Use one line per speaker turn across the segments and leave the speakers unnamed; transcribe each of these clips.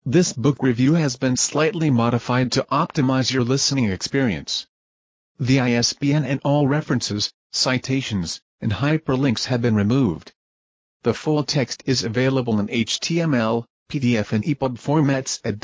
This book review has been slightly modified to optimize your listening experience. The ISBN and all references, citations, and hyperlinks have been removed. The full text is available in HTML, PDF and EPUB formats at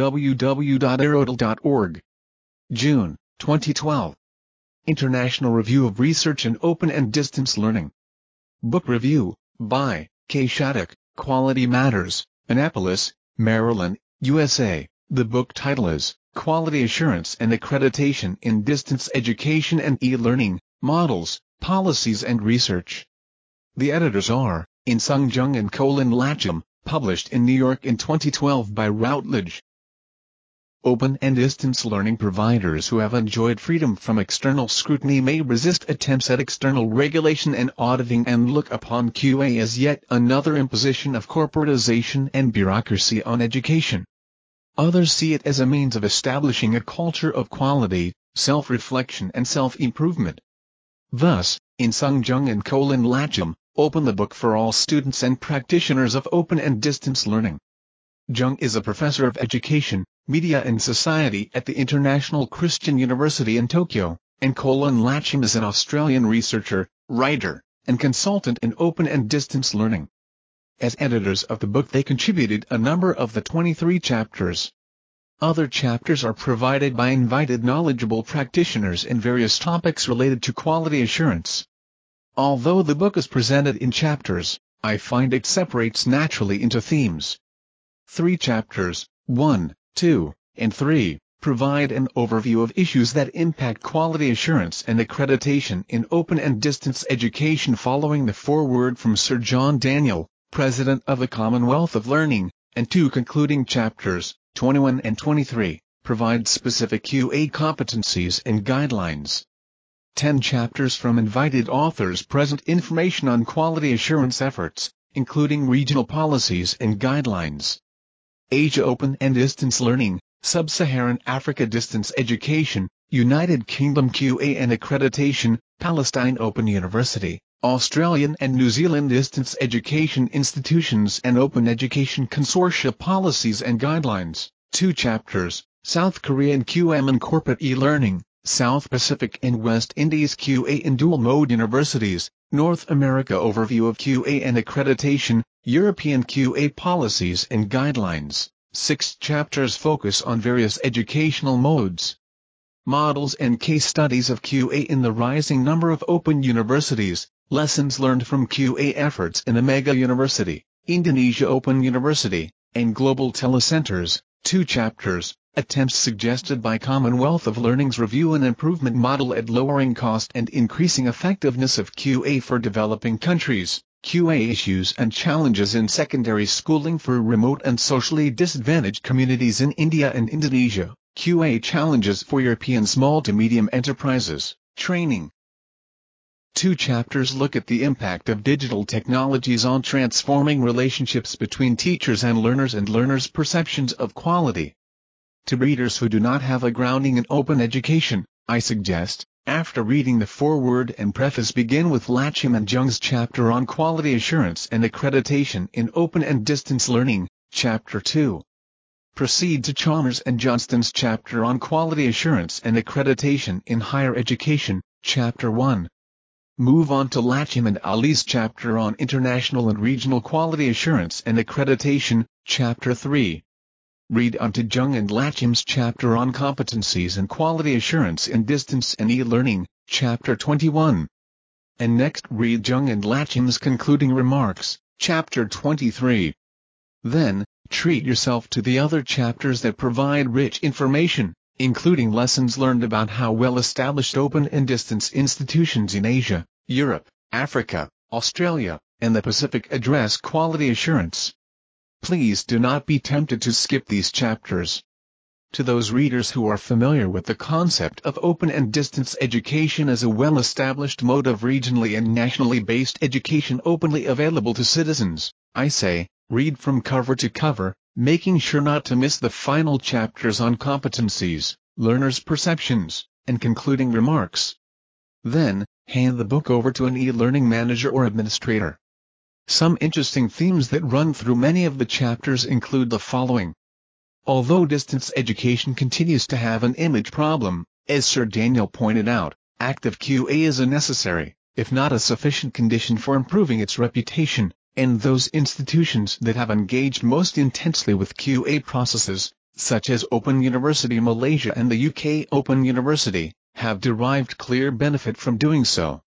www.aerodel.org. June 2012. International Review of Research in Open and Distance Learning. Book Review, by K. Shattuck, Quality Matters, Annapolis, Maryland, USA. The book title is Quality Assurance and Accreditation in Distance Education and E-Learning, Models, Policies and Research. The editors are In-Sung Jung and Colin Latcham, published in New York in 2012 by Routledge. Open and distance learning providers who have enjoyed freedom from external scrutiny may resist attempts at external regulation and auditing and look upon QA as yet another imposition of corporatization and bureaucracy on education. Others see it as a means of establishing a culture of quality, self-reflection and self-improvement. Thus, In-Sung Jung and Colin Latcham open the book for all students and practitioners of open and distance learning. Jung is a professor of education, media and society at the International Christian University in Tokyo, and Colin Latcham is an Australian researcher, writer, and consultant in open and distance learning. As editors of the book they contributed a number of the 23 chapters. Other chapters are provided by invited knowledgeable practitioners in various topics related to quality assurance. Although the book is presented in chapters, I find it separates naturally into themes. 3 chapters, 1, 2, and 3, provide an overview of issues that impact quality assurance and accreditation in open and distance education following the foreword from Sir John Daniel, President of the Commonwealth of Learning, and 2 concluding chapters, 21 and 23, provide specific QA competencies and guidelines. 10 chapters from invited authors present information on quality assurance efforts, including regional policies and guidelines. Asia Open and Distance Learning, Sub-Saharan Africa Distance Education, United Kingdom QA and Accreditation, Palestine Open University, Australian and New Zealand Distance Education Institutions and Open Education Consortia Policies and Guidelines. 2 chapters, South Korean QM and Corporate E-Learning, South Pacific and West Indies QA in Dual Mode Universities, North America Overview of QA and Accreditation, European QA Policies and Guidelines. 6 chapters focus on various educational modes, models and case studies of QA in the rising number of open universities, lessons learned from QA efforts in Omega University, Indonesia Open University, and global telecenters. 2 chapters, attempts suggested by Commonwealth of Learning's review and improvement model at lowering cost and increasing effectiveness of QA for developing countries, QA issues and challenges in secondary schooling for remote and socially disadvantaged communities in India and Indonesia, QA challenges for European small to medium enterprises, training. 2 chapters look at the impact of digital technologies on transforming relationships between teachers and learners' perceptions of quality. To readers who do not have a grounding in open education, I suggest, after reading the foreword and preface, begin with Latcham and Jung's chapter on quality assurance and accreditation in open and distance learning, Chapter 2. Proceed to Chalmers and Johnston's chapter on quality assurance and accreditation in higher education, Chapter 1. Move on to Latcham and Ali's chapter on international and regional quality assurance and accreditation, Chapter 3. Read on to Jung and Latcham's chapter on competencies and quality assurance in distance and e-learning, Chapter 21. And next read Jung and Latcham's concluding remarks, Chapter 23. Then, treat yourself to the other chapters that provide rich information, including lessons learned about how well-established open and distance institutions in Asia, Europe, Africa, Australia, and the Pacific address quality assurance. Please do not be tempted to skip these chapters. To those readers who are familiar with the concept of open and distance education as a well-established mode of regionally and nationally based education openly available to citizens, I say, read from cover to cover, making sure not to miss the final chapters on competencies, learners' perceptions, and concluding remarks. Then, hand the book over to an e-learning manager or administrator. Some interesting themes that run through many of the chapters include the following. Although distance education continues to have an image problem, as Sir Daniel pointed out, active QA is a necessary, if not a sufficient condition for improving its reputation, and those institutions that have engaged most intensely with QA processes, such as Open University Malaysia and the UK Open University, have derived clear benefit from doing so.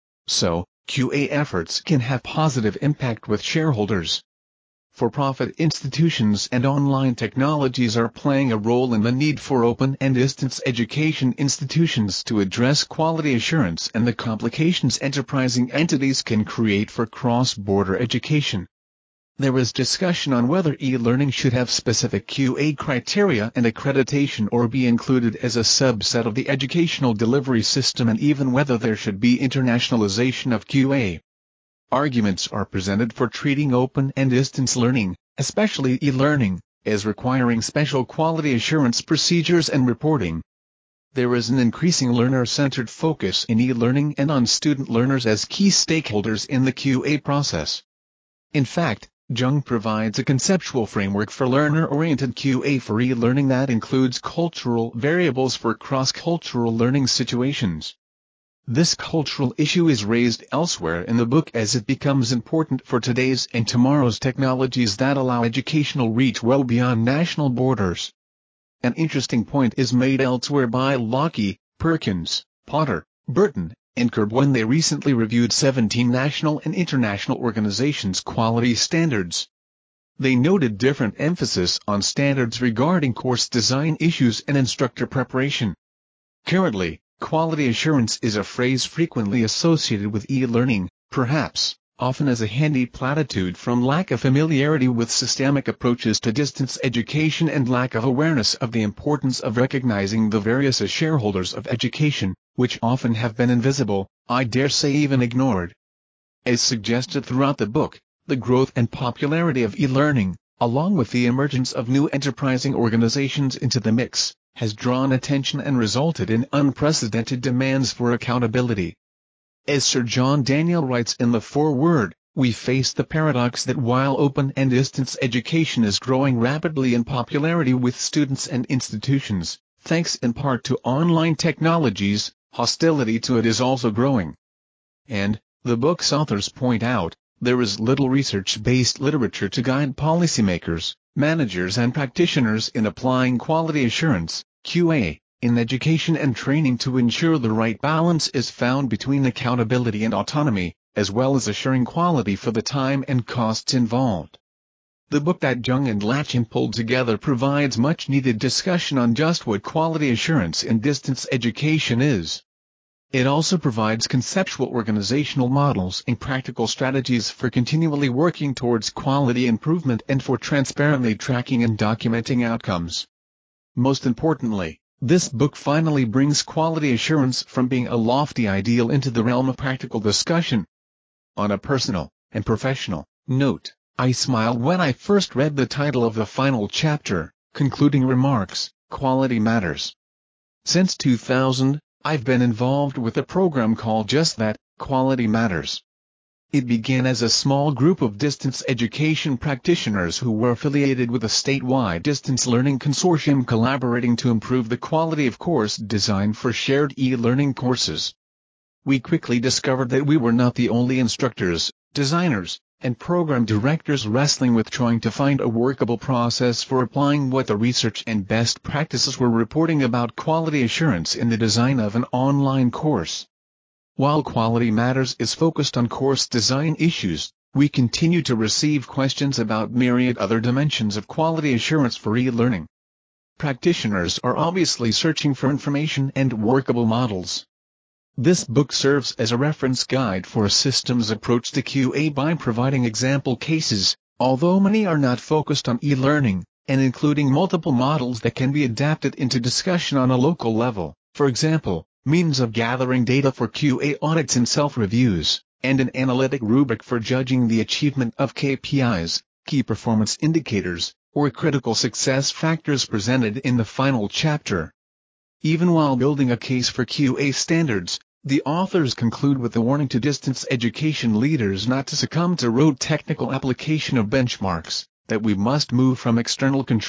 So, QA efforts can have positive impact with shareholders. For-profit institutions and online technologies are playing a role in the need for open and distance education institutions to address quality assurance and the complications enterprising entities can create for cross-border education. There is discussion on whether e-learning should have specific QA criteria and accreditation or be included as a subset of the educational delivery system, and even whether there should be internationalization of QA. Arguments are presented for treating open and distance learning, especially e-learning, as requiring special quality assurance procedures and reporting. There is an increasing learner-centered focus in e-learning and on student learners as key stakeholders in the QA process. In fact, Jung provides a conceptual framework for learner-oriented QA for e-learning that includes cultural variables for cross-cultural learning situations. This cultural issue is raised elsewhere in the book as it becomes important for today's and tomorrow's technologies that allow educational reach well beyond national borders. An interesting point is made elsewhere by Locke, Perkins, Potter, Burton, and Kerb when they recently reviewed 17 national and international organizations' quality standards. They noted different emphasis on standards regarding course design issues and instructor preparation. Currently, quality assurance is a phrase frequently associated with e-learning, perhaps, often as a handy platitude from lack of familiarity with systemic approaches to distance education and lack of awareness of the importance of recognizing the various shareholders of education, which often have been invisible, I dare say even ignored. As suggested throughout the book, the growth and popularity of e-learning, along with the emergence of new enterprising organizations into the mix, has drawn attention and resulted in unprecedented demands for accountability. As Sir John Daniel writes in the foreword, we face the paradox that while open and distance education is growing rapidly in popularity with students and institutions, thanks in part to online technologies, hostility to it is also growing. And, the book's authors point out, there is little research-based literature to guide policymakers, managers and practitioners in applying quality assurance, QA, in education and training to ensure the right balance is found between accountability and autonomy, as well as assuring quality for the time and costs involved. The book that Jung and Latchin pulled together provides much-needed discussion on just what quality assurance in distance education is. It also provides conceptual organizational models and practical strategies for continually working towards quality improvement and for transparently tracking and documenting outcomes. Most importantly, this book finally brings quality assurance from being a lofty ideal into the realm of practical discussion. On a personal and professional note, I smiled when I first read the title of the final chapter, Concluding Remarks, Quality Matters. Since 2000, I've been involved with a program called just that, Quality Matters. It began as a small group of distance education practitioners who were affiliated with a statewide distance learning consortium collaborating to improve the quality of course design for shared e-learning courses. We quickly discovered that we were not the only instructors, designers, and program directors wrestling with trying to find a workable process for applying what the research and best practices were reporting about quality assurance in the design of an online course. While Quality Matters is focused on course design issues, we continue to receive questions about myriad other dimensions of quality assurance for e-learning. Practitioners are obviously searching for information and workable models. This book serves as a reference guide for a systems approach to QA by providing example cases, although many are not focused on e-learning, and including multiple models that can be adapted into discussion on a local level, for example, means of gathering data for QA audits and self-reviews, and an analytic rubric for judging the achievement of KPIs, key performance indicators, or critical success factors presented in the final chapter. Even while building a case for QA standards, the authors conclude with a warning to distance education leaders not to succumb to rote technical application of benchmarks, that we must move from external control,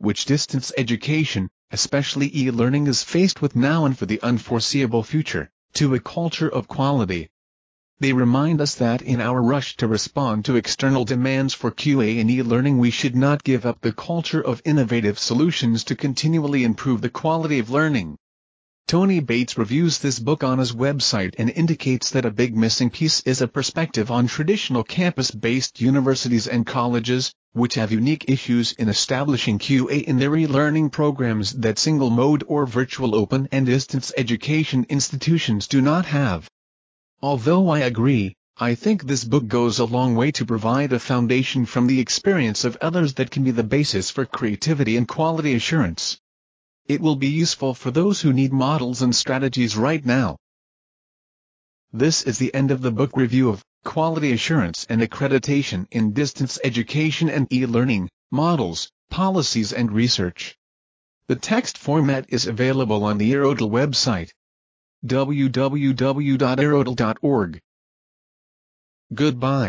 which distance education, especially e-learning, is faced with now and for the unforeseeable future, to a culture of quality. They remind us that in our rush to respond to external demands for QA and e-learning, we should not give up the culture of innovative solutions to continually improve the quality of learning. Tony Bates reviews this book on his website and indicates that a big missing piece is a perspective on traditional campus-based universities and colleges, which have unique issues in establishing QA in their e-learning programs that single-mode or virtual open and distance education institutions do not have. Although I agree, I think this book goes a long way to provide a foundation from the experience of others that can be the basis for creativity and quality assurance. It will be useful for those who need models and strategies right now. This is the end of the book review of Quality Assurance and Accreditation in Distance Education and E-Learning, Models, Policies and Research. The text format is available on the Aerodel website, www.aerodel.org. Goodbye.